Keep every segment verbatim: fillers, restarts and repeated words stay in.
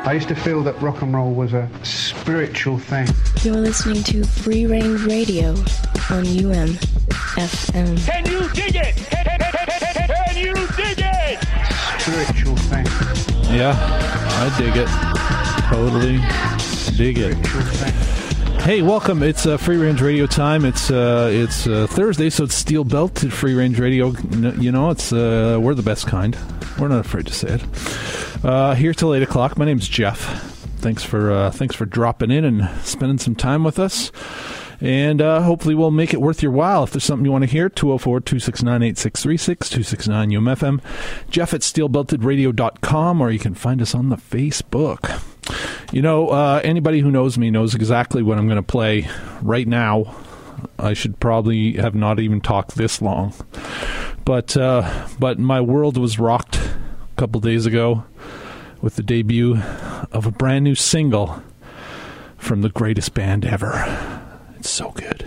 I used to feel that rock and roll was a spiritual thing. You're listening to Free Range Radio on U M F M. Can you dig it? Can you dig it? Spiritual thing. Yeah, I dig it. Totally dig it. Spiritual thing. Hey, welcome. It's uh, Free Range Radio time. It's uh, it's uh, Thursday, so it's Steel Belted Free Range Radio. You know, it's uh, we're the best kind. We're not afraid to say it. Uh, here till eight o'clock. My name's Jeff. Thanks for uh, thanks for dropping in and spending some time with us. And uh, hopefully we'll make it worth your while. If there's something you want to hear, two oh four, two six nine, eight six three six, two six nine U M F M, Jeff at steel belted radio dot com, or you can find us on the Facebook. You know, uh, anybody who knows me knows exactly what I'm going to play right now. I should probably have not even talked this long. But, uh, but my world was rocked a couple days ago with the debut of a brand new single from the greatest band ever. It's so good.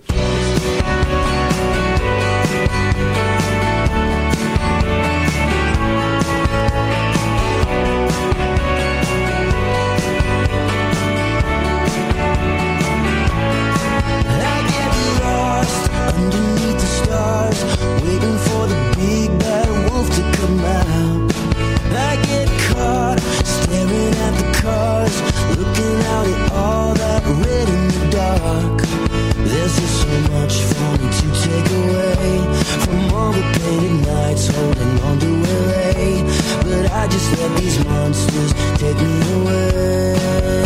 Underneath the stars, waiting for the big bad wolf to come out. I get caught staring at the cars, looking out at all that red in the dark. There's just so much for me to take away from all the painted nights holding on to L A. But I just let these monsters take me away.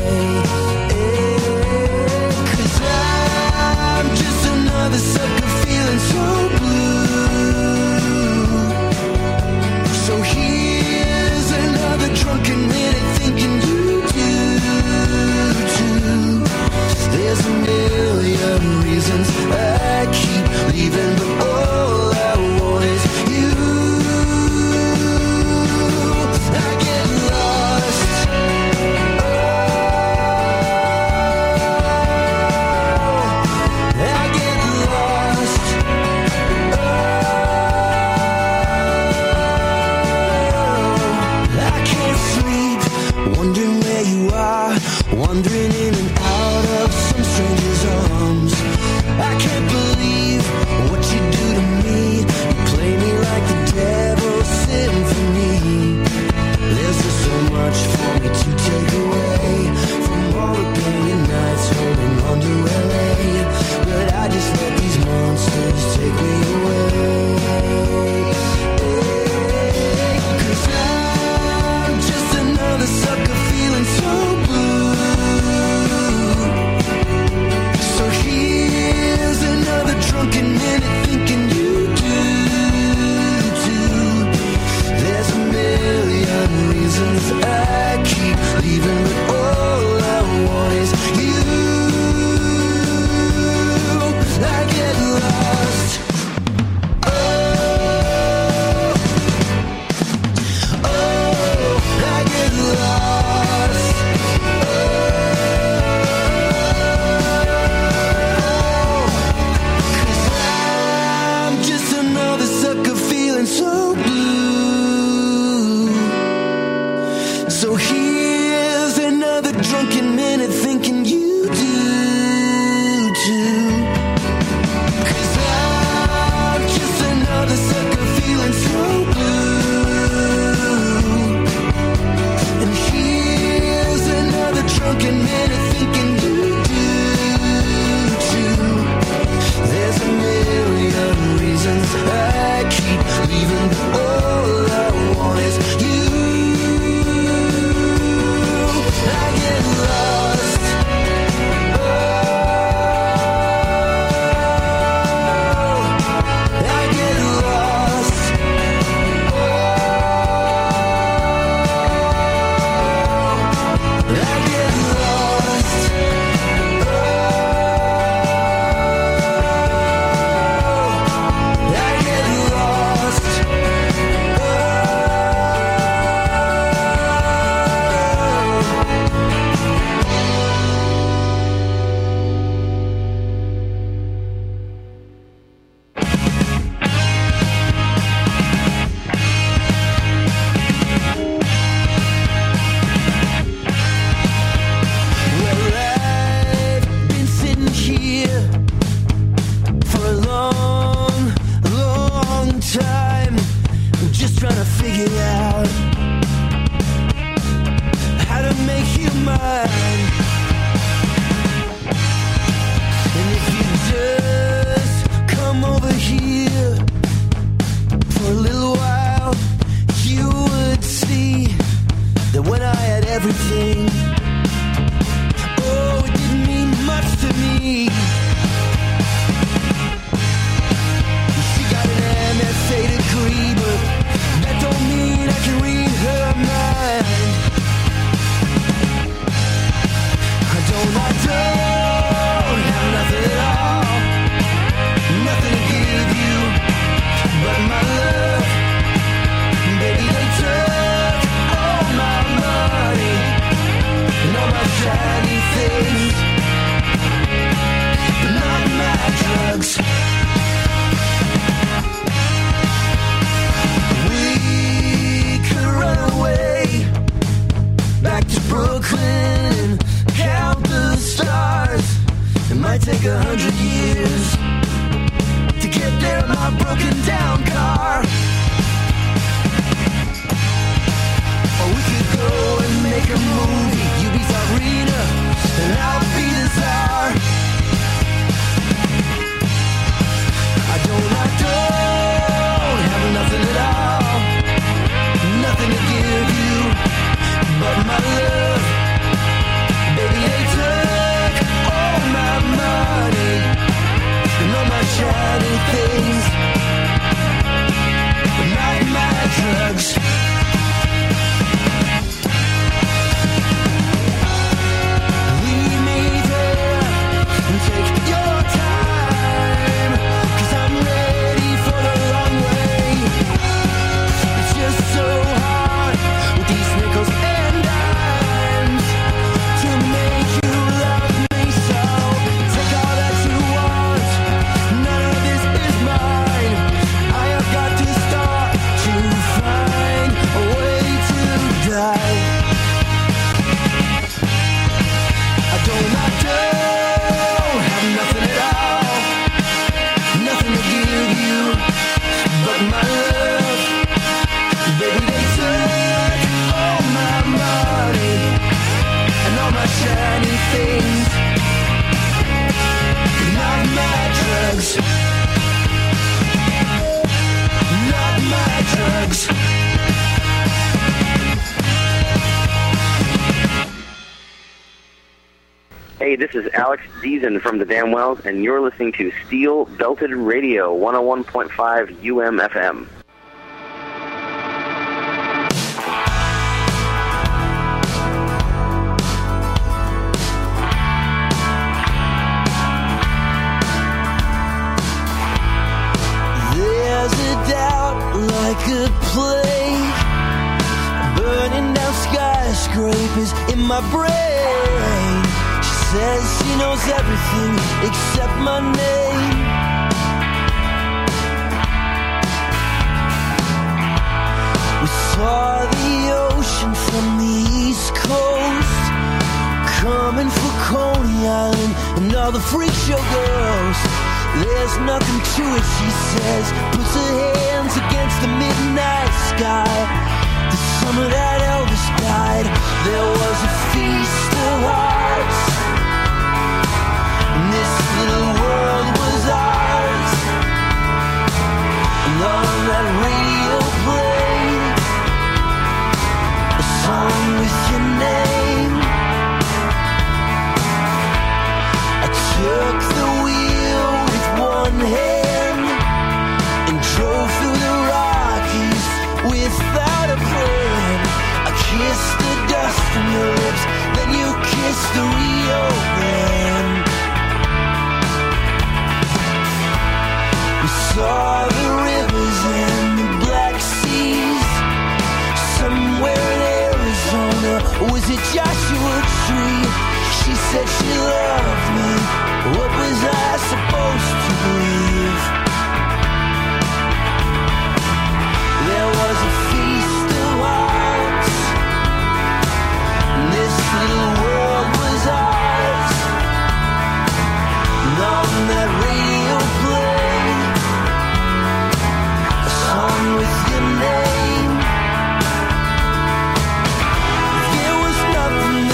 Cause I'm just another sucker feeling so blue. So here's another drunken minute thinking you do too. There's a million reasons I keep leaving, but all I want is you. I get lost. Wondering where you are, wandering in and out of some stranger's arms. I can't believe what you do to me. You play me like the devil sitting for me. There's just so much for me to take away from all the painted nights holding on to L A. But I just let these monsters take me away. Cause I'm just another sucker feeling so blue. So here's another make you mine. And if you just come over here for a little while, you would see that when I had everything, oh, it didn't mean much to me. She got an M F A degree, but that don't mean I can read her mind. I don't, I don't have nothing at all, nothing to give you but my love. Baby, they took all my money and all my shiny things, but not my drugs. We could run away back to Brooklyn and count the stars. It might take a hundred years to get there in my broken down car. Or we could go and make a movie. You be Zarina and I'll be the czar. I don't, I don't have nothing at all, nothing to give you but my love. Baby, they took all my money and all my shiny things, but not my drugs. Leave me there and take your time, 'cause I'm ready for the long way. It's just so hard with these nickels and dimes to make you love me so. Take all that you want, none of this is mine. I have got to start to find a way to die. I don't, I don't have nothing at all, nothing to give you but my love. Baby, they took all my money and all my shiny things, not my drugs, not my drugs. Hey, this is Alex Deason from the Damwells, and you're listening to Steel Belted Radio, one oh one point five U M F M. There's a doubt like a plague, burning down skyscrapers in my brain. She says she knows everything except my name. We saw the ocean from the East Coast, coming for Coney Island and all the freak show girls. There's nothing to it, she says, puts her hands against the midnight sky. The summer that Elvis died, there was a feast of hearts, and this little world was ours. And on that radio played a song with your name. I took the wheel with one hand and drove through the Rockies without a plan. I kissed the dust from your lips, then you kissed the Rio Grande. We saw the rivers and the Black Seas, somewhere in Arizona. Was it Joshua Tree? She said she loved me. What was I supposed to believe? There was a feast of hearts, and this little world was ours. And on that radio played a song with your name. There was nothing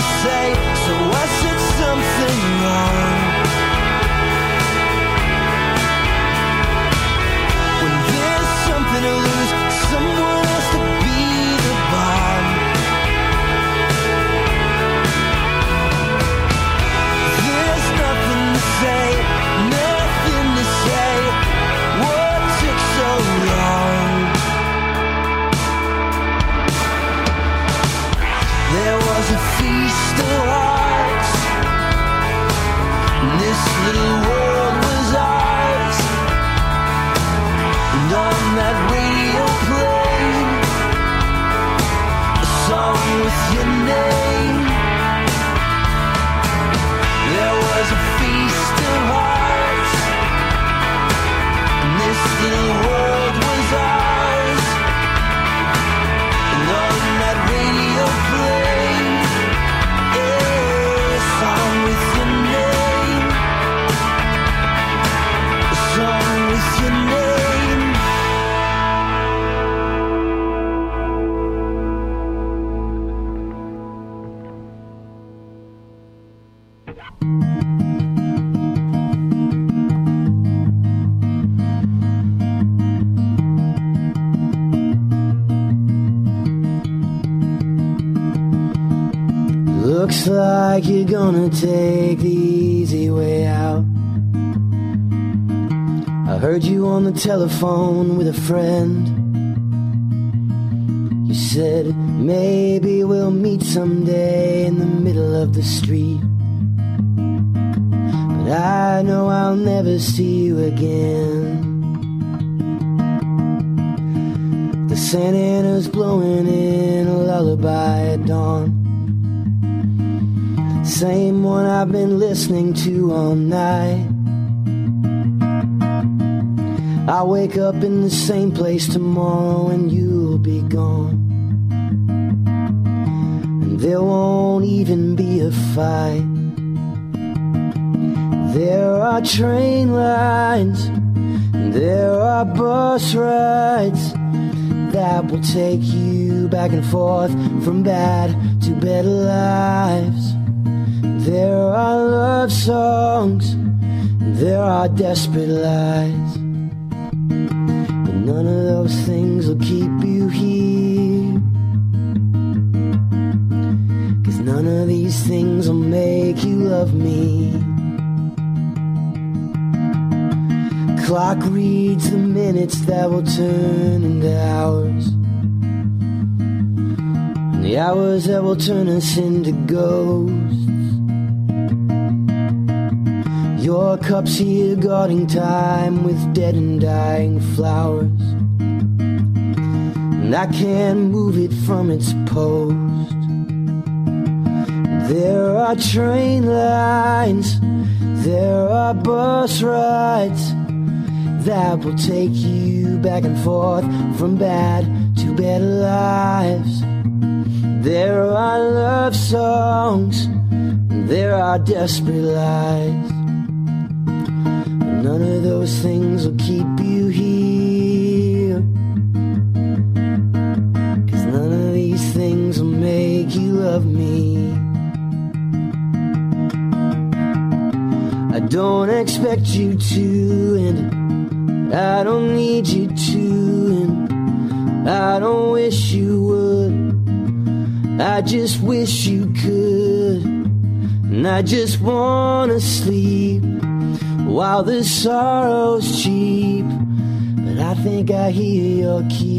Looks like you're gonna take the easy way out. I heard you on the telephone with a friend. You said maybe we'll meet someday in the middle of the street. But I know I'll never see you again. The Santa Ana's blowing in a lullaby at dawn. Same one I've been listening to all night. I'll wake up in the same place tomorrow and you'll be gone. And there won't even be a fight. There are train lines, and there are bus rides that will take you back and forth from bad to better lives. There are love songs, there are desperate lies, but none of those things will keep you here. 'Cause none of these things will make you love me. Clock reads the minutes that will turn into hours, and the hours that will turn us into ghosts. Your cup's here guarding time with dead and dying flowers, and I can't move it from its post. There are train lines, there are bus rides that will take you back and forth from bad to better lives. There are love songs, there are desperate lies. None of those things will keep you here. 'Cause none of these things will make you love me. I don't expect you to, and I don't need you to, and I don't wish you would. I just wish you could, and I just wanna sleep while the sorrow's cheap. But I think I hear your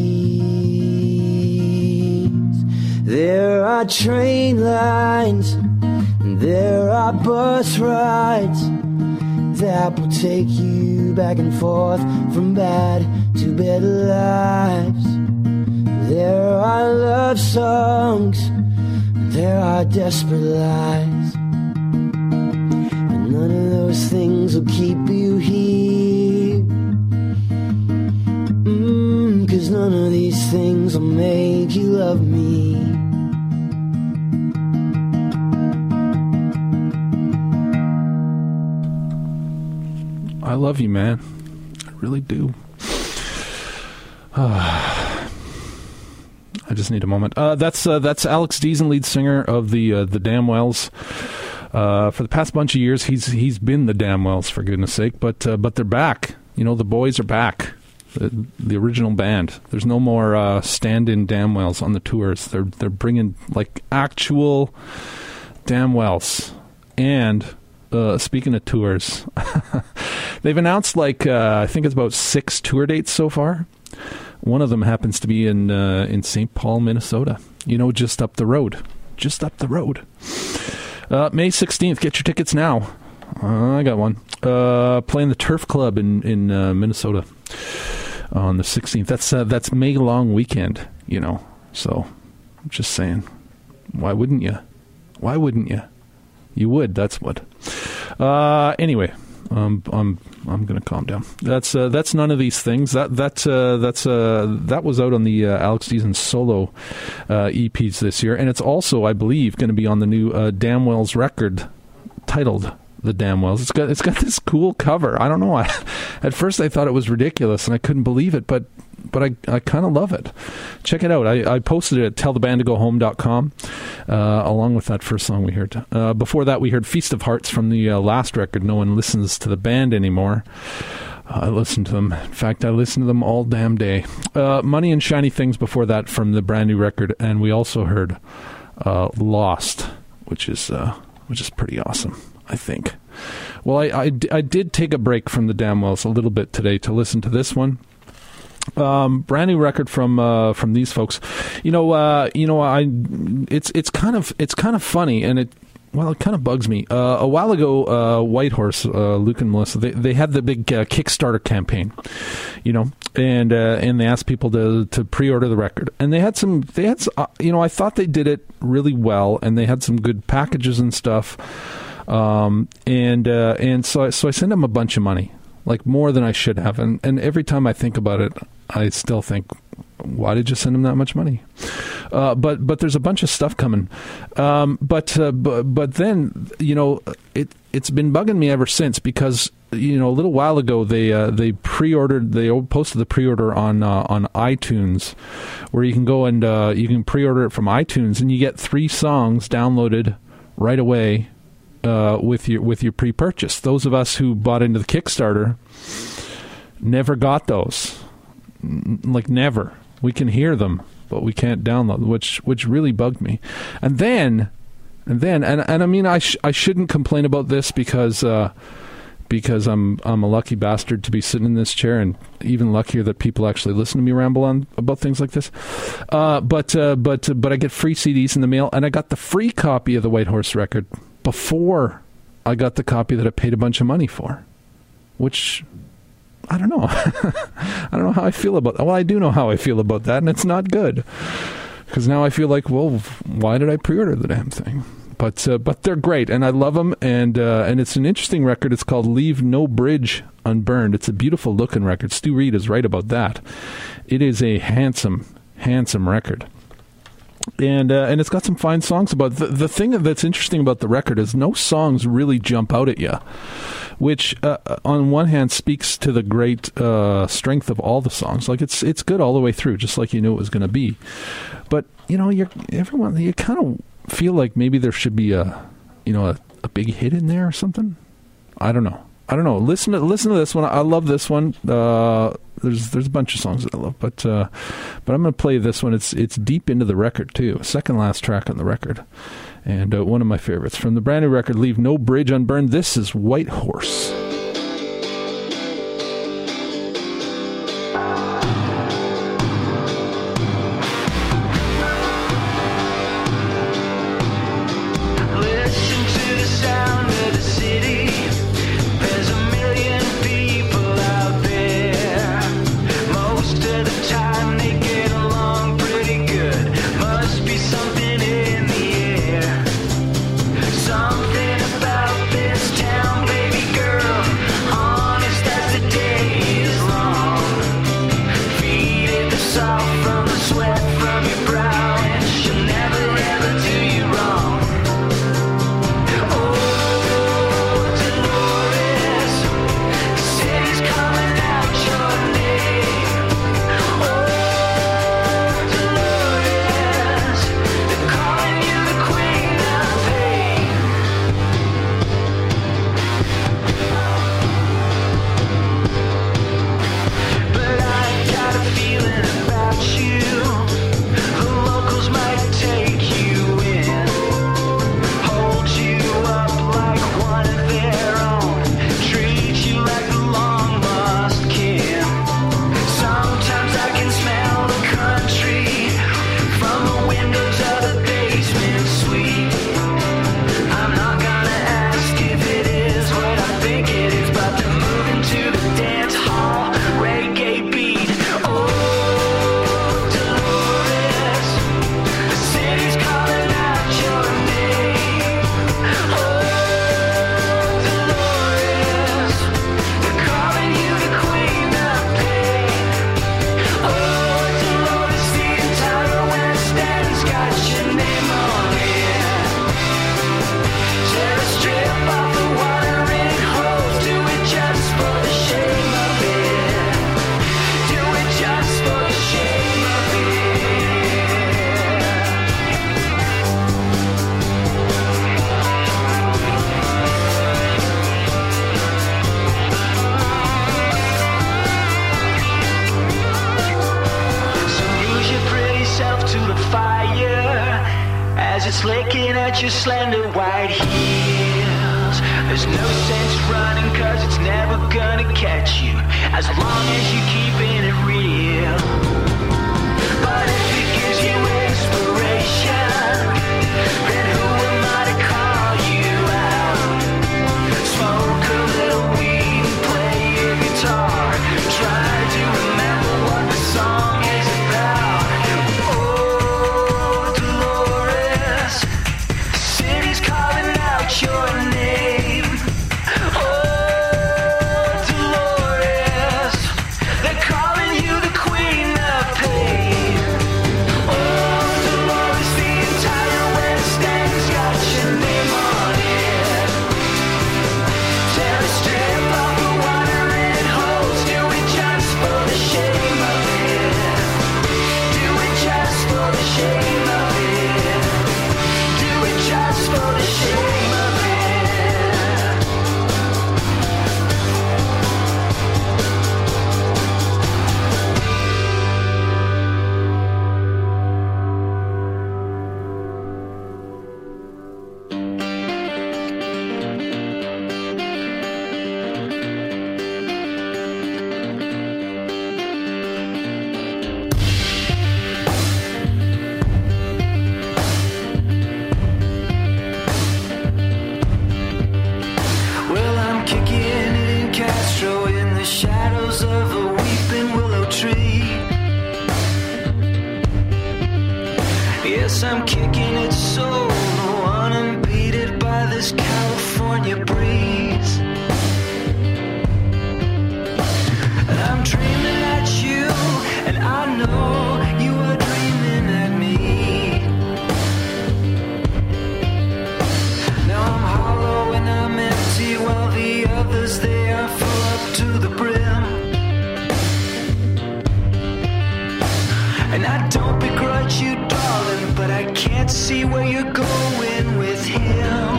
keys. There are train lines, and there are bus rides that will take you back and forth from bad to better lives. There are love songs, and there are desperate lies. None of those things will keep you here. Mm, 'cause none of these things will make you love me. I love you, man. I really do. I just need a moment. Uh, that's uh, that's Alex Deason, lead singer of the uh, the Damnwells. Uh, for the past bunch of years, he's he's been the Damnwells, for goodness sake. But uh, but they're back. You know, the boys are back. The, the original band. There's no more uh, stand-in Damnwells on the tours. They're they're bringing like actual Damnwells. And uh, speaking of tours, they've announced like uh, I think it's about six tour dates so far. One of them happens to be in uh, in Saint Paul, Minnesota. You know, just up the road. Just up the road. Uh, May sixteenth. Get your tickets now. Uh, I got one. Uh, playing the Turf Club in in uh, Minnesota on the sixteenth. That's uh, that's May long weekend. You know. So, I'm just saying. Why wouldn't you? Why wouldn't you? You would. That's what. Uh, anyway. Um, I'm I'm gonna calm down. That's uh, that's none of these things. That that uh, that's uh, that was out on the uh, Alex Deason solo uh, E Ps this year, and it's also, I believe, going to be on the new uh, Damnwells record titled "The Damnwells." It's got it's got this cool cover. I don't know. I, at first, I thought it was ridiculous, and I couldn't believe it. But but I, I kind of love it. Check it out. I, I posted it at tell the band to go home dot com, uh, along with that first song we heard. Uh, before that, we heard Feast of Hearts from the uh, last record. No one listens to the band anymore. I listen to them. In fact, I listen to them all damn day. Uh, Money and Shiny Things before that from the brand new record, and we also heard uh, Lost, which is uh, which is pretty awesome, I think. Well, I, I, I did take a break from the Damnwells a little bit today to listen to this one. Um, brand new record from uh, from these folks. You know, uh, you know, I it's it's kind of it's kind of funny, and it. Well, it kind of bugs me. Uh, a while ago, uh, Whitehorse, uh, Luke and Melissa, they they had the big uh, Kickstarter campaign, you know, and uh, and they asked people to to pre-order the record, and they had some, they had, some, uh, you know, I thought they did it really well, and they had some good packages and stuff, um, and uh, and so I, so I sent them a bunch of money, like more than I should have, and and every time I think about it, I still think, why did you send them that much money? Uh, but but there's a bunch of stuff coming. Um, but, uh, but but then, you know, it it's been bugging me ever since, because, you know, a little while ago they uh, they pre-ordered they posted the pre-order on uh, on iTunes, where you can go and uh, you can pre-order it from iTunes, and you get three songs downloaded right away uh, with your with your pre-purchase. Those of us who bought into the Kickstarter never got those. Like never. We can hear them, but we can't download, which which really bugged me. And then, and then, and and I mean, I sh- I shouldn't complain about this because uh, because I'm I'm a lucky bastard to be sitting in this chair, and even luckier that people actually listen to me ramble on about things like this. Uh, but uh, but but I get free C Ds in the mail, and I got the free copy of the Whitehorse record before I got the copy that I paid a bunch of money for, which. I don't know. I don't know how I feel about that. Well, I do know how I feel about that, and it's not good. Because now I feel like, well, why did I pre-order the damn thing? But uh, but they're great, and I love them, and uh, and it's an interesting record. It's called Leave No Bridge Unburned. It's a beautiful-looking record. Stu Reed is right about that. It is a handsome, handsome record. And uh, and it's got some fine songs about it. The, the thing that's interesting about the record is no songs really jump out at you, which uh, on one hand speaks to the great uh, strength of all the songs. Like it's it's good all the way through, just like you knew it was going to be. But you know, you're everyone you kind of feel like maybe there should be a you know a, a big hit in there or something. I don't know. I don't know. Listen to listen to this one. I love this one. Uh, there's there's a bunch of songs that I love, but uh, but I'm going to play this one. It's it's deep into the record too. Second last track on the record, and uh, one of my favorites from the brand new record. Leave No Bridge Unburned. This is Whitehorse. Something about this town, baby girl. at your slender white heels. There's no sense running cause it's never gonna catch you, as long as you're keeping it real. But if it gives you inspiration, then who am I to call you out? Smoke a little weed and play your guitar, try to remember what the song is about. Oh, Dolores, city's calling out your name. Oh, Dolores, they're calling you the queen of pain. Oh, Dolores, the entire West End's got your name on it. Tear a strip off the watering holes, do it just for the shame of it. Do it just for the shame of it. Do it just for the shame of it. Well, I'm kicking it in Castro in the shadows of a weeping willow tree. Yes, I'm kicking it solo, unimpeded by this California breeze. And I'm dreaming at you, and I know you are dreaming at me. Now I'm hollow and I'm empty, while the others, they are full up to the brim. And I don't begrudge you, darling, but I can't see where you're going with him.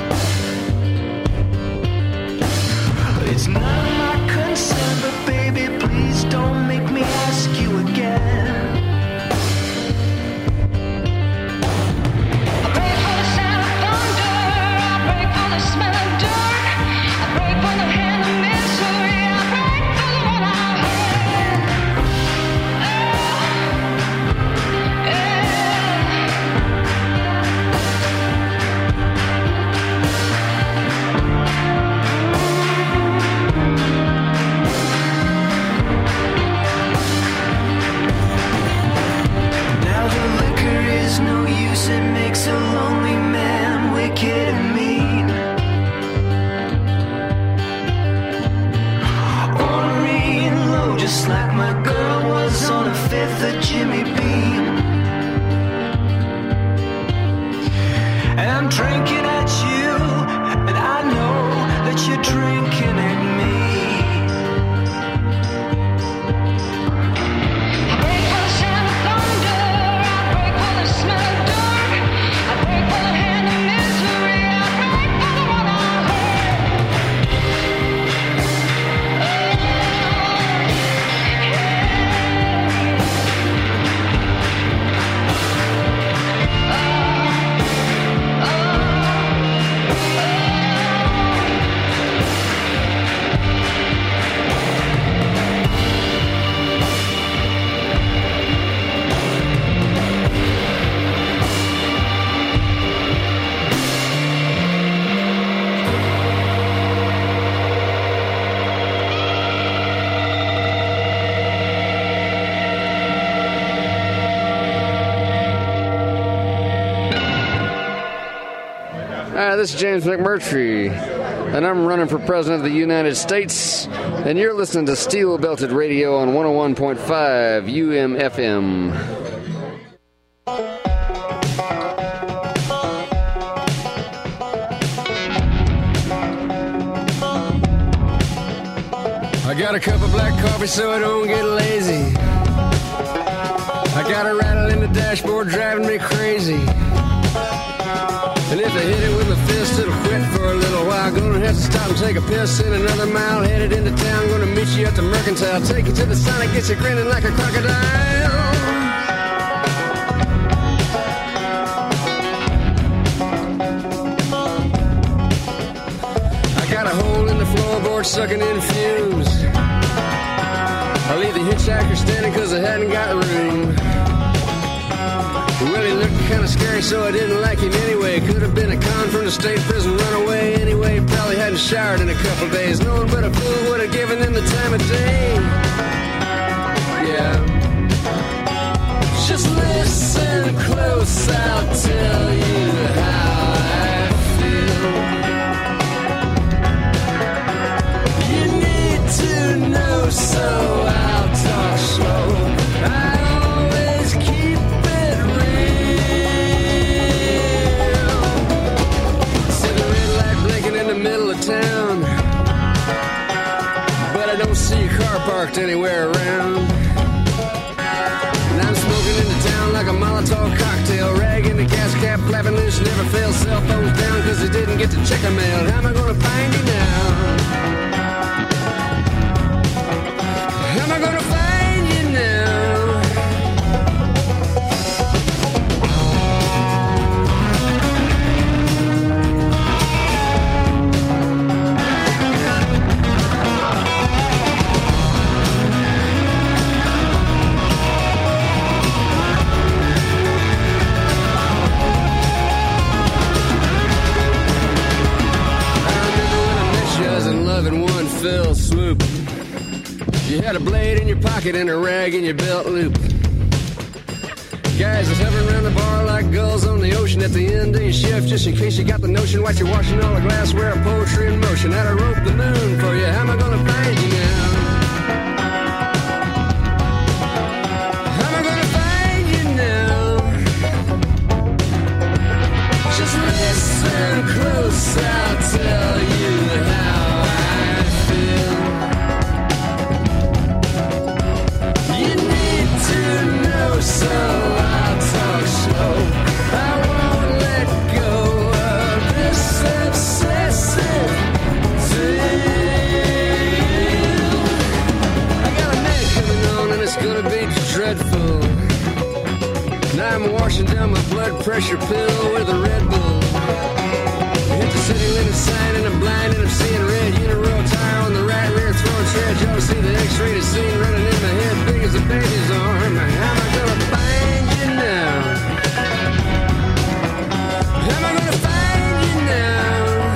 It's none of my concern, but baby, please don't make me ask you again. I pray for the sound of thunder, I pray for the smell of dirt, I pray for the hand of misery, I pray for the one I hurt. Oh, now the liquor is no use, it makes a lonely man wicked and mean. Ornery and low, just like my girl was on a fifth of Jimmy Beam. And I'm drinking at you, and I know that you're drinking at me. I pray for the sound of thunder, I pray for the smell of dirt, I pray for the hand of misery, I pray for the one I Hi, this is James McMurtry, and I'm running for President of the United States, and you're listening to Steel Belted Radio on one oh one point five U M F M. I got a cup of black coffee so I don't get lazy. I got a rattle in the dashboard driving me crazy. And if I hit it with my fist, it'll quit for a little while. Gonna have to stop and take a piss in another mile. Headed into town, gonna meet you at the Mercantile. Take you to the Sonic, get you grinning like a crocodile. car sucking in fumes. I leave the hitchhiker standing cause I hadn't got room. Well, he looked kind of scary, so I didn't like him anyway. Could have been a con from the state prison runaway. Anyway, probably hadn't showered in a couple days. No one but a fool would have given him the time of day. Yeah. Just listen close, I'll tell you how I feel. You need to know, so I'll talk slow. I always keep it real. See the red light blinking in the middle of town, but I don't see a car parked anywhere around. And I'm smoking into town like a Molotov cocktail, rag in the gas cap, flapping loose, never fail. Cell phones down cause they didn't get to check a mail. How am I gonna find you now? How am I gonna find you now? In one fell swoop, you had a blade in your pocket and a rag in your belt loop. Guys was hovering around the bar like gulls on the ocean at the end of your shift, just in case you got the notion. While you're washing all the glassware of poetry in motion, I'd have roped the moon for you. How am I gonna find you now? How am I gonna find you now? Just listen close, I'll tell you how. So I'll talk slow. I won't let go of this obsessive thrill. I got a night coming on and it's gonna be dreadful. Now I'm washing down my blood pressure pill with a Red Bull. Hit the city limit sign and I'm blind and I'm seeing red. Uniroyal tire on the right rear, throwing tread. Y'all see the X-rated scene running in my head, big as a baby's arm. How am I gonna find you now? How am I gonna find you now?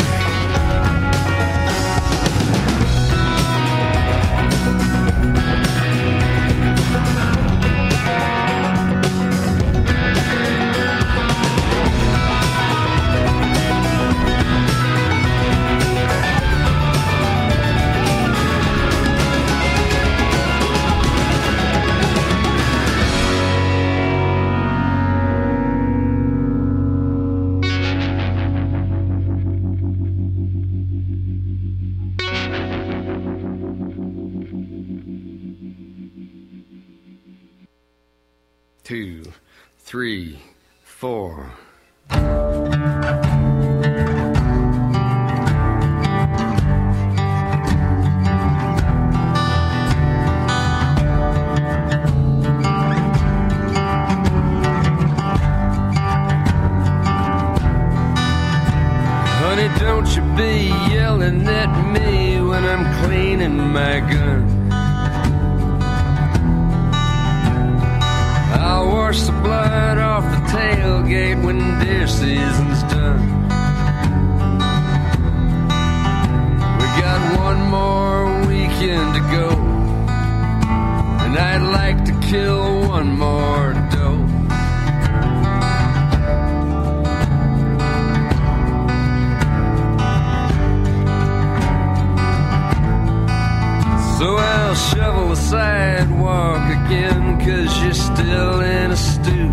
Two, three, four. Honey, don't you be yelling at me when I'm cleaning my gun. I'll wash the blood off the tailgate when deer season's done. We got one more weekend to go, and I'd like to kill one more doe. So I'll shovel the sidewalk again, 'cause you're still in a stew.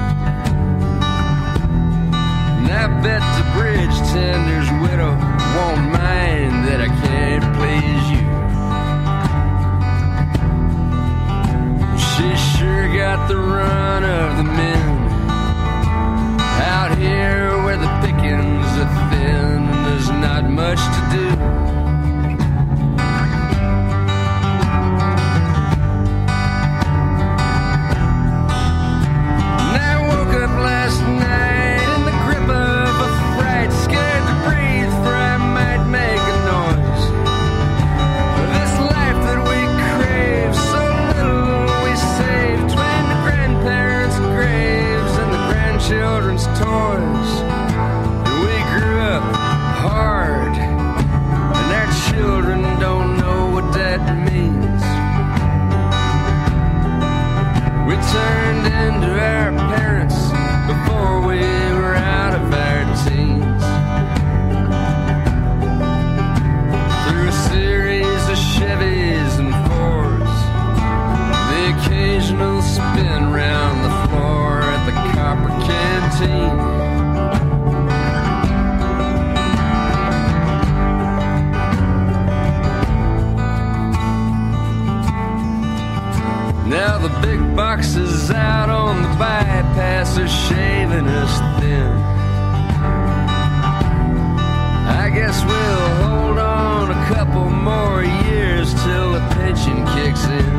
And I bet the bridge tender's widow won't mind that I can't please you. She sure got the run of the men out here where the pickings are thin and there's not much to do. Last night in the grip of a the big boxes out on the bypass are shaving us thin. I guess we'll hold on a couple more years till the pension kicks in.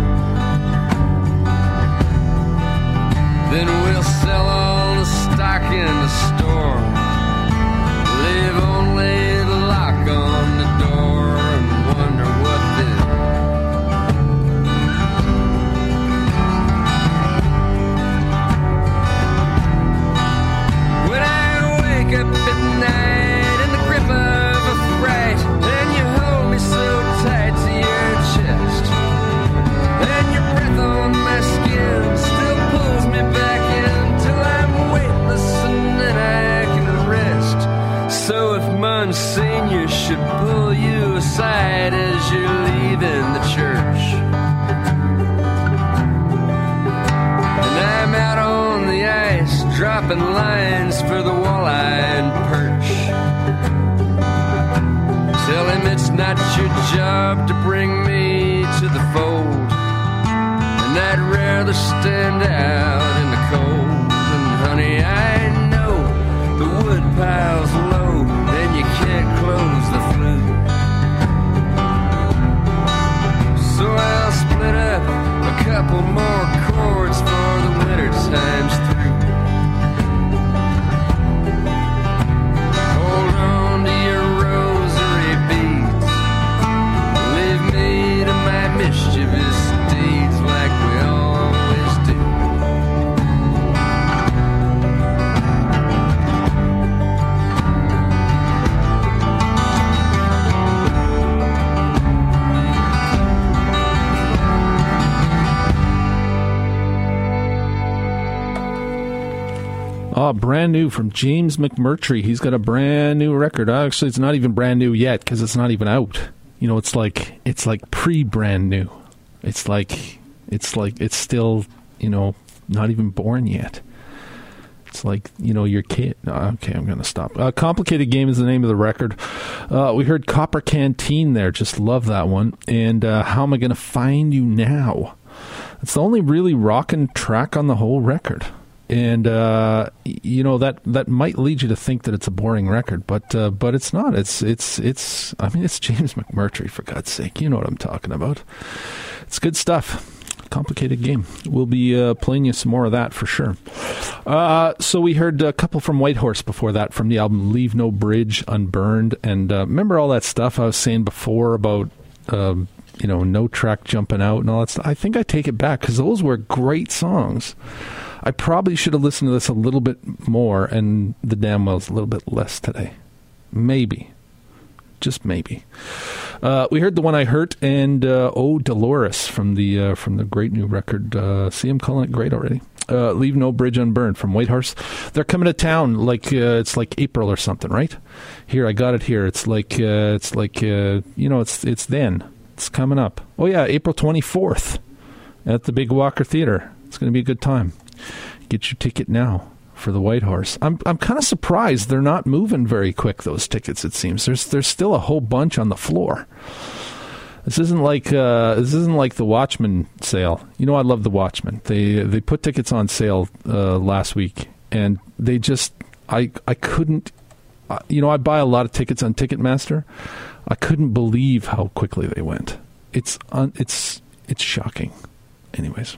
Then we'll sell all the stock in the store, leave only the lock on the door, and wonder what then. When I wake up at night in the grip of a fright, and you hold me so tight to your chest, and your breath on my skin still pulls me back in till I'm weightless and then I can rest. So if Monsignor should pull you aside as you're leaving the church, and I'm out on the ice dropping lines for the walleye and perch, tell him it's not your job to bring me to the fold, and I'd rather stand out in the cold. And honey, I know the wood pile's low and you can't close the flue, so I'll split up a couple more chords for the winter time's through. Hold on to your rosary beads, leave me to my mischievous deeds like we always do. Oh, brand new from James McMurtry. He's got a brand new record. Actually, it's not even brand new yet because it's not even out. You know, it's like it's like pre-brand new. It's like it's like it's still, you know, not even born yet. It's like, you know, your kid. Okay, I'm going to stop. Uh, Complicated Game is the name of the record. Uh, we heard Copper Canteen there. Just love that one. And uh, How Am I Going to Find You Now? It's the only really rockin' track on the whole record. And, uh, you know, that, that might lead you to think that it's a boring record, but uh, but it's not. It's, it's, it's, I mean, it's James McMurtry, for God's sake. You know what I'm talking about. It's good stuff. Complicated Game. We'll be uh, playing you some more of that for sure. Uh, so we heard a couple from Whitehorse before that from the album Leave No Bridge Unburned. And uh, remember all that stuff I was saying before about, um, you know, no track jumping out and all that stuff? I think I take it back because those were great songs. I probably should have listened to this a little bit more and the Damnwells a little bit less today. Maybe. Just maybe. Uh, we heard The One I Hurt and uh, Oh Dolores from the uh, from the great new record. Uh, see, I'm calling it great already. Uh, Leave No Bridge Unburned from Whitehorse. They're coming to town like uh, it's like April or something, right? Here, I got it here. It's like uh, it's like uh, you know, it's it's then. It's coming up. Oh yeah, April twenty-fourth at the Big Walker Theater. It's going to be a good time. Get your ticket now for the Whitehorse. I'm I'm kind of surprised they're not moving very quick, those tickets, it seems. There's there's still a whole bunch on the floor. This isn't like uh, this isn't like the Watchmen sale. You know, I love the Watchmen. They they put tickets on sale uh, last week, and they just I I couldn't. Uh, you know, I buy a lot of tickets on Ticketmaster. I couldn't believe how quickly they went. It's un, it's it's shocking. Anyways.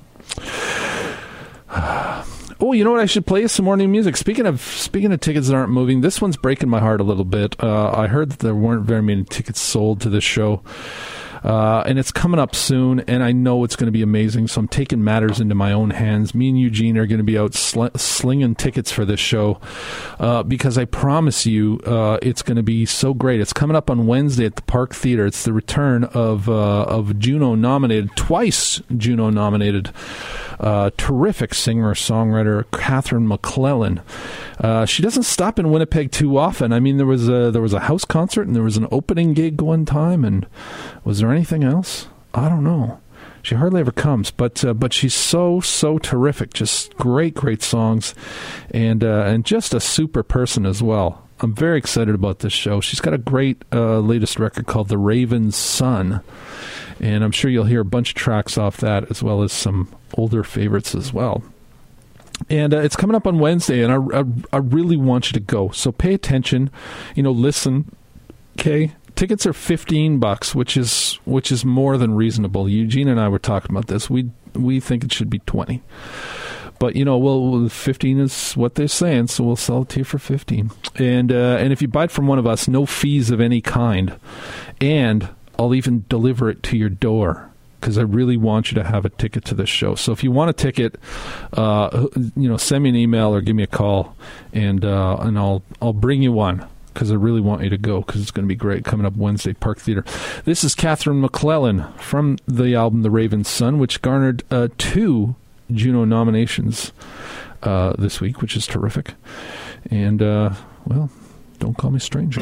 Oh, you know what? I should play some more new music. Speaking of speaking of tickets that aren't moving, this one's breaking my heart a little bit. Uh, I heard that there weren't very many tickets sold to this show. Uh, and it's coming up soon, and I know it's going to be amazing, so I'm taking matters into my own hands. Me and Eugene are going to be out sl- slinging tickets for this show uh, because I promise you uh, it's going to be so great. It's coming up on Wednesday at the Park Theater. It's the return of, uh, of Juno-nominated, twice Juno-nominated, uh, terrific singer-songwriter Catherine McClellan. Uh, she doesn't stop in Winnipeg too often. I mean, there was a there was a house concert and there was an opening gig one time, and was there anything else? I don't know. She hardly ever comes, but uh, but she's so so terrific. Just great great songs, and uh, and just a super person as well. I'm very excited about this show. She's got a great uh, latest record called The Raven's Son, and I'm sure you'll hear a bunch of tracks off that, as well as some older favorites as well. And uh, it's coming up on Wednesday, and I, I, I really want you to go. So pay attention, you know, listen, okay? Tickets are fifteen bucks, which is which is more than reasonable. Eugene and I were talking about this. We we think it should be twenty. But, you know, well, fifteen is what they're saying, so we'll sell it to you for fifteen. And uh, and if you buy it from one of us, no fees of any kind. And I'll even deliver it to your door, because I really want you to have a ticket to this show. So if you want a ticket, uh, you know, send me an email or give me a call, and uh, and I'll I'll bring you one, because I really want you to go, because it's going to be great, coming up Wednesday, Park Theater. This is Catherine McClellan from the album The Raven's Son, which garnered uh, two Juno nominations uh, this week, which is terrific. And, uh, well, don't call me stranger.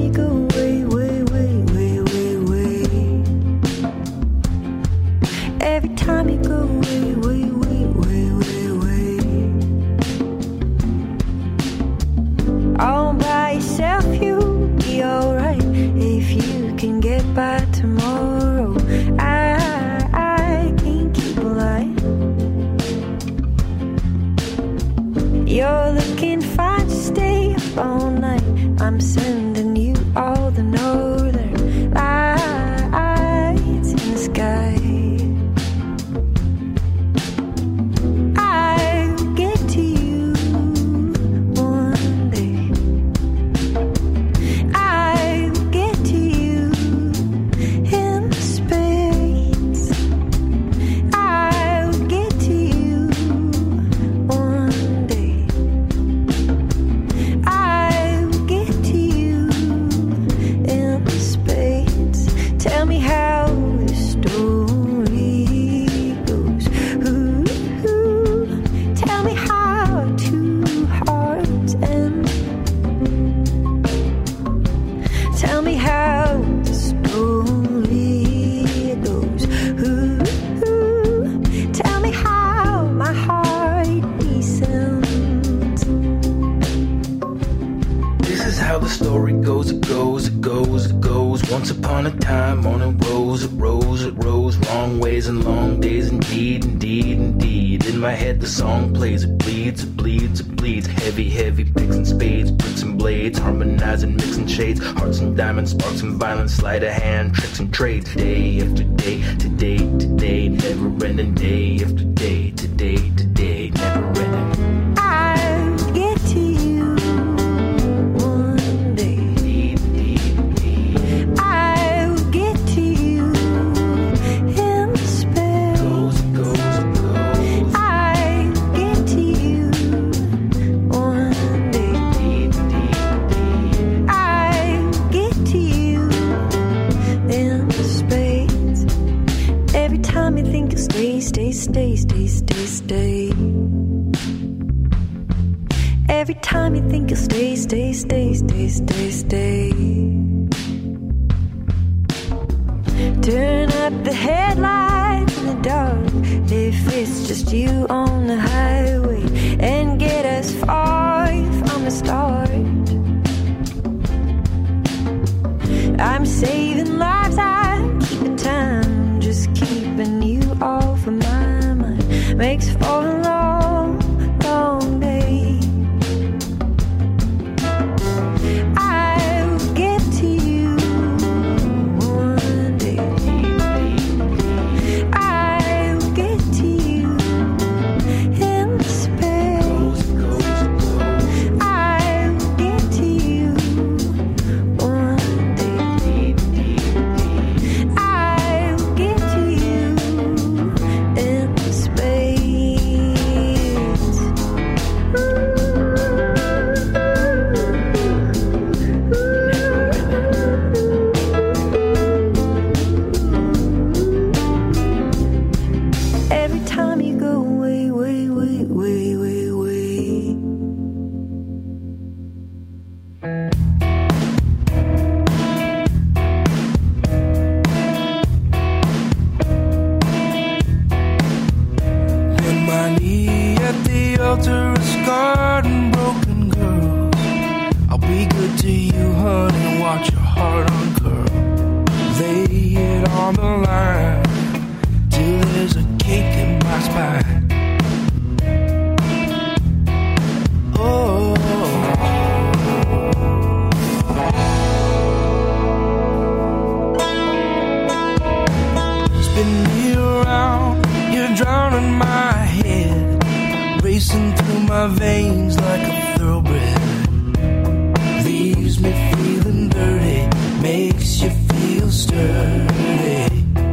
you go away, way, way, way, way, way. Every time you go away, way, way, way, way, way. All by yourself, you'll be alright if you can get by tomorrow. I, I can't keep a lie. You're looking fine, stay up all night. I'm sending you all the northern lights in the sky. I'll get to you one day. I'll get to you in space. I'll get to you one day. I'll get to you in space. Tell me how the story goes. Ooh, ooh. Tell me how two hearts end. Tell me how the story goes. Ooh, ooh. Tell me how my heart descends. This is how the story goes, it goes, it goes, it goes. Once upon a time, morning rose, it rose, it rose. Long ways and long days, indeed, indeed, indeed. In my head the song plays, it bleeds, it bleeds, it bleeds. Heavy, heavy picks and spades, bricks and blades. Harmonizing, mixing shades. Hearts and diamonds, sparks and violence. Sleight of hand, tricks and trades. Day after day, today, today. Never ending, day after day, today, today. Never ending. I'll get to you one day. I'll get to you in space. Goes, goes, goes. I'll get to you one day. I'll get to you in space. Every time you think you stay, stay, stay, stay, stay, stay. Every time you think you'll stay, stay, stay, stay, stay, stay. Turn up the headlights in the dark if it's just you on the highway, and get us far from the start. I'm saving lives, I'm keeping time, just keeping you off of my mind. Makes for a long, long day. I'll get to you one day. I'll get to you in space. I'll get to you one day. I'll get to you in space. Every time you go away, way, way, way, way, way. Bend my knee at the altar of scarred and broken girls. I'll be good to you, honey, watch your heart uncurl. Lay it on the line till there's a kick in my spine. Oh, spin me around, you're drowning my head, racing through my veins like a thoroughbred. Leaves me feeling dirty, makes you feel sturdy.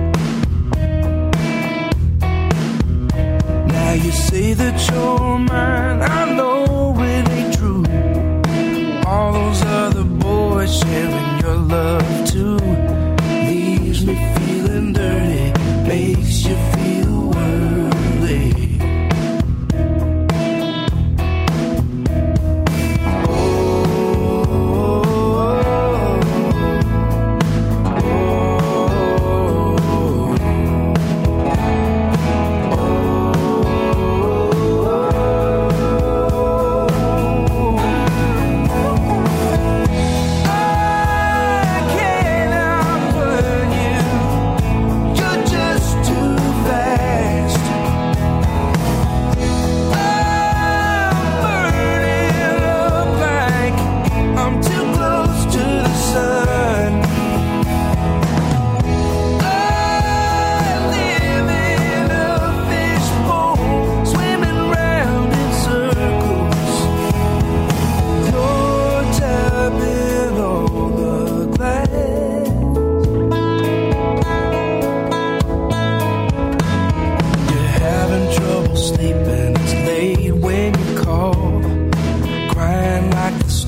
Now you say that you're mine, I know it ain't true. All those other boys sharing your love too. Leaves me feeling dirty, makes you feel worthy.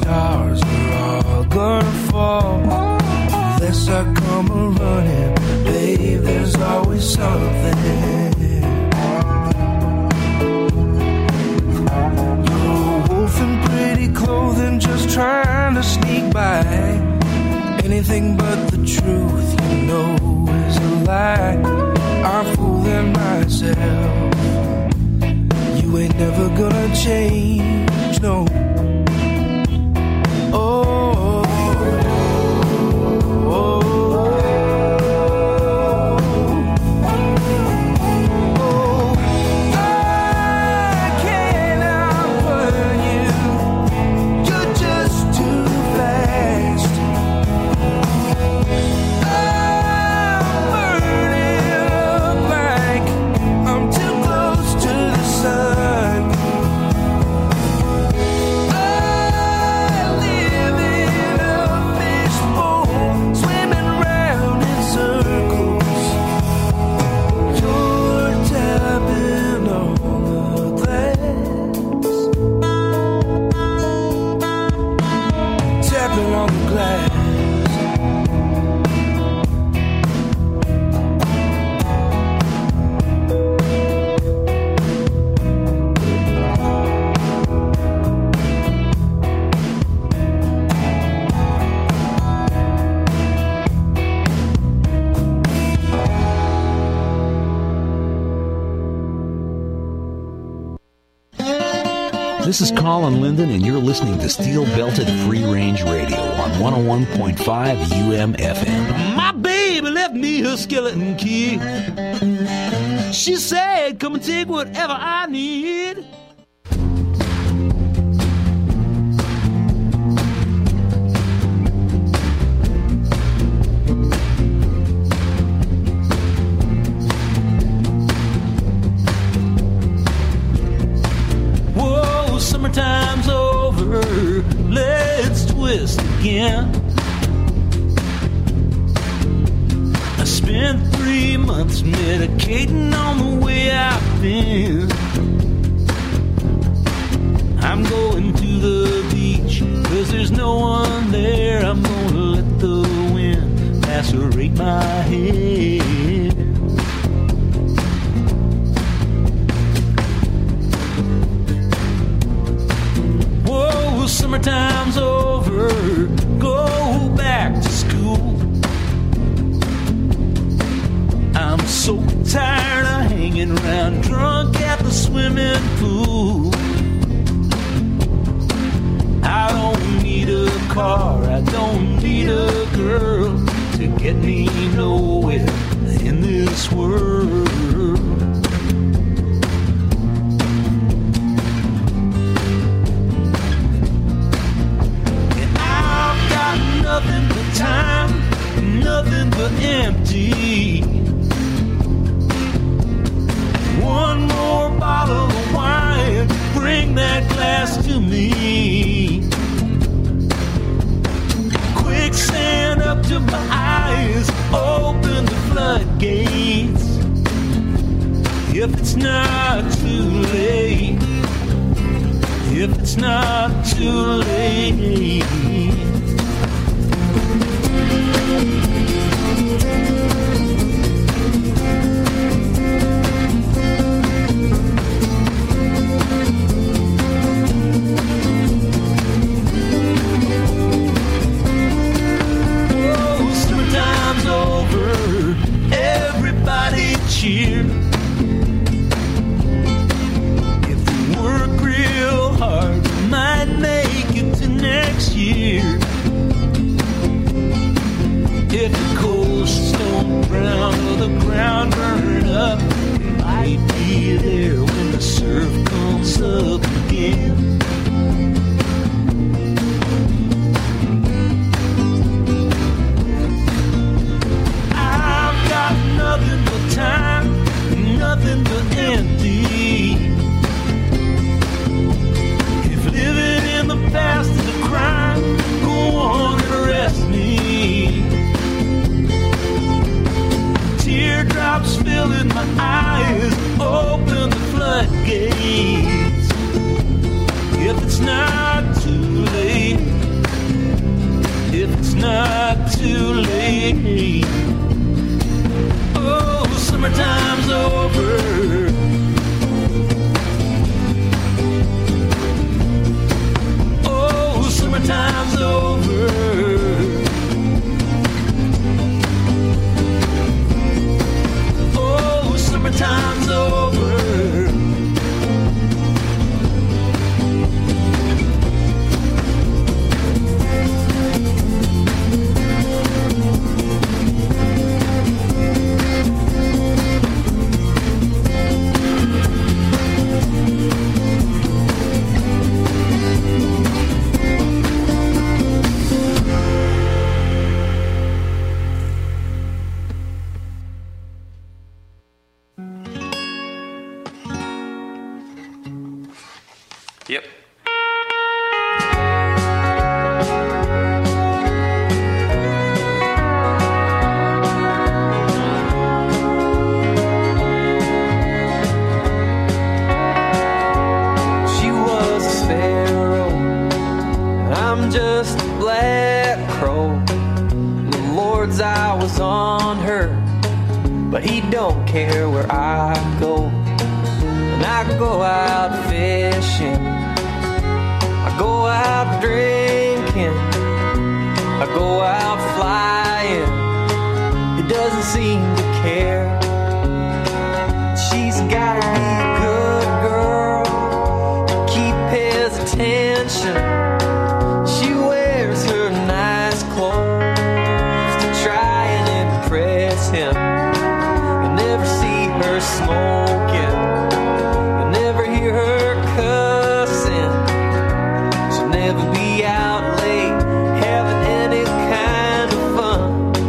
stars are all gonna fall. Unless I come a running, babe, there's always something. You're a wolf in pretty clothing, just trying to sneak by. Anything but the truth, you know, is a lie. I'm fooling myself. You ain't never gonna change, no. Oh, oh, oh, oh. I can't outrun you. You're just too fast. I'm burning up like I'm too close to the sun. I live in a fishbowl, swimming round in circles. You're tapping on the glass, tapping on the glass. This is Colin Linden, and you're listening to Steel Belted Free Range Radio on one oh one point five U M F M. My baby left me her skeleton key. She said, come and take whatever I need. Whoa, summertime's over. Let's twist again. I spent three months medicating on the way I've been. I'm going to the beach, cause there's no one there. I'm gonna let the wind macerate my head. Whoa, summertime's over. Go back to school. I'm so tired of hanging around drunk at the swimming pool. I don't need a car, I don't need a girl to get me nowhere in this world. And I've got nothing but time, nothing but empty. One more bottle of wine, bring that glass to me. Quicksand up to my eyes, open the floodgates. If it's not too late, if it's not too late. Everybody cheer. If you work real hard, you might make it to next year. If the coasts don't drown or the ground burn up, you might be there when the surf comes up again. Nothing but time, nothing but empty. If living in the past is a crime, go on and arrest me. Teardrops fill in my eyes, open the floodgates. If it's not too late, too late. Oh, summertime's over. Oh, summertime's over. Oh, summertime's over. Yep. She was a sparrow, I'm just a black crow. The Lord's eye was on her, but he don't care where I go. When I go out fishing, I go out drinking, I go out flying, he doesn't seem to care. She's gotta be a good girl, keep his attention. She wears her nice clothes to try and impress him. You'll never see her smoking, you'll never hear her cussing. She'll never be out late having any kind of fun.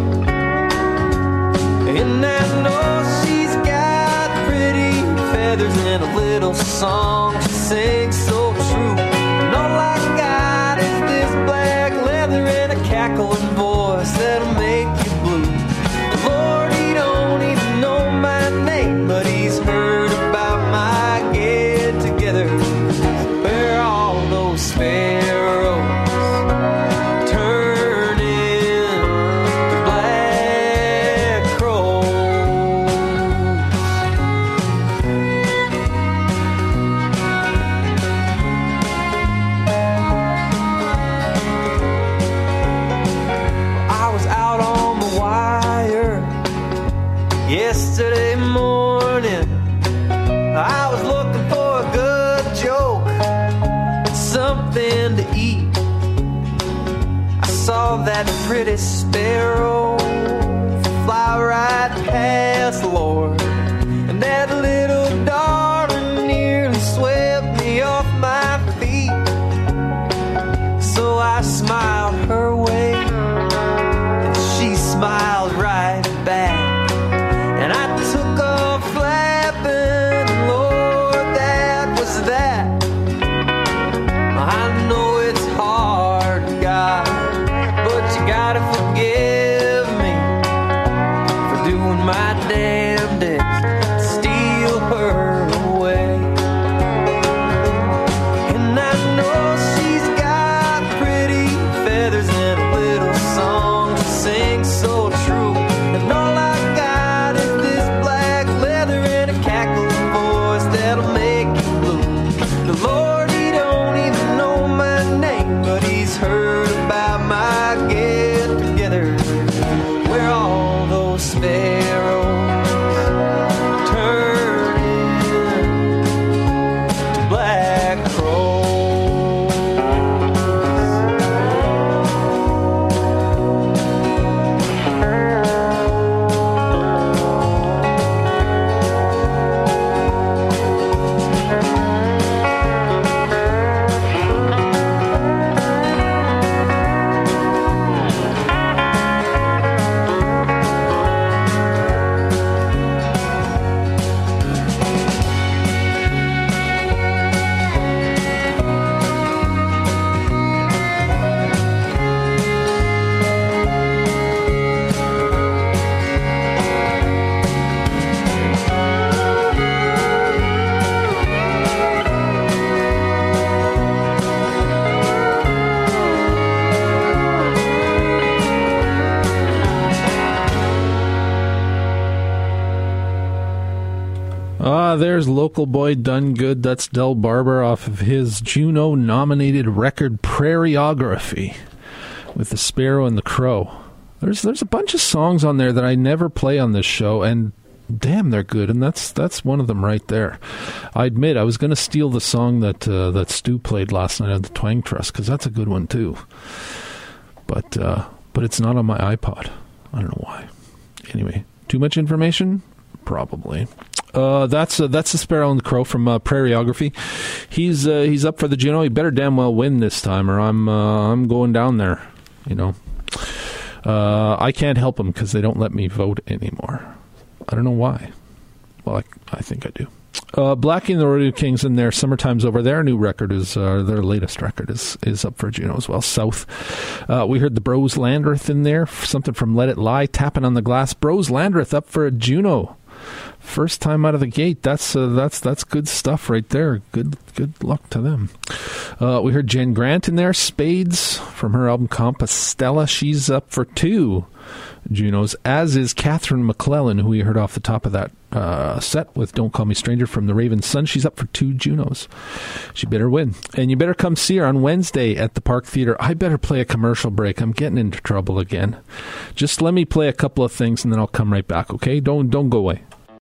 And I know she's got pretty feathers and a little song she sings so true. And all I got is this black leather and a cackling voice that'll make you blue. Lord, he don't even know my name, but he's heard about my get-togethers. Where are all those sparrows turning to black crows? I was out on the wire yesterday morning. I was looking for a good joke, something to eat. I saw that pretty sparrow fly right past, Lord, and that little darling nearly swept me off my feet. So I smiled her way, and she smiled right back, and I took off flapping. Lord, that was that. I know it's hard, God, but you gotta forgive me for doing my Ah, there's Local Boy Done Good. That's Del Barber off of his Juno-nominated record Prairiography with the Sparrow and the Crow. There's there's a bunch of songs on there that I never play on this show, and damn, they're good, and that's that's one of them right there. I admit, I was going to steal the song that uh, that Stu played last night on the Twang Trust, because that's a good one too. But uh, but it's not on my iPod. I don't know why. Anyway, too much information? Probably. Uh, that's uh, that's the Sparrow and the Crow from uh, Prairiography. He's uh, he's up for the Juno. He better damn well win this time, or I'm uh, I'm going down there. You know, uh, I can't help him because they don't let me vote anymore. I don't know why. Well, I, I think I do. Uh, Blackie and the Rodeo Kings in their Summertime's Over. Their new record is, uh, their latest record is, is up for Juno as well. South. Uh, we heard the Bros Landreth in there. Something from Let It Lie, Tapping on the Glass. Bros Landreth up for a Juno. First time out of the gate. That's uh, that's that's good stuff right there. Good good luck to them. Uh, we heard Jen Grant in there. Spades from her album Compostela. She's up for two Junos, as is Catherine McClellan, who we heard off the top of that uh, set with Don't Call Me Stranger from the Raven Sun. She's up for two Junos. She better win. And you better come see her on Wednesday at the Park Theater. I better play a commercial break. I'm getting into trouble again. Just let me play a couple of things and then I'll come right back, okay? Don't don't go away.